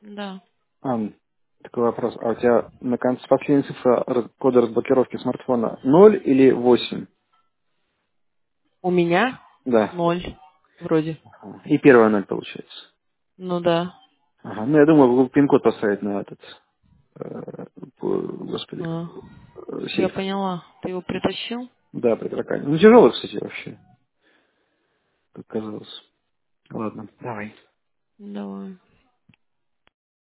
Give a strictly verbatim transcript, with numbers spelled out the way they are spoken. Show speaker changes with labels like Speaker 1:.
Speaker 1: Да.
Speaker 2: Ан, такой вопрос. А у тебя на конце последняя цифра раз- кода разблокировки смартфона ноль или восемь?
Speaker 1: У меня
Speaker 2: Да.
Speaker 1: ноль. Вроде.
Speaker 2: Ага. И первая ноль получается.
Speaker 1: Ну да.
Speaker 2: Ага. Ну, я думаю, Google пин-код поставить на этот, э, по- господи,
Speaker 1: А,
Speaker 2: э,
Speaker 1: я
Speaker 2: сейф.
Speaker 1: поняла. Ты его притащил?
Speaker 2: Да, при таракане. Ну, тяжелый, кстати, вообще, как казалось. Ладно, давай.
Speaker 1: Давай.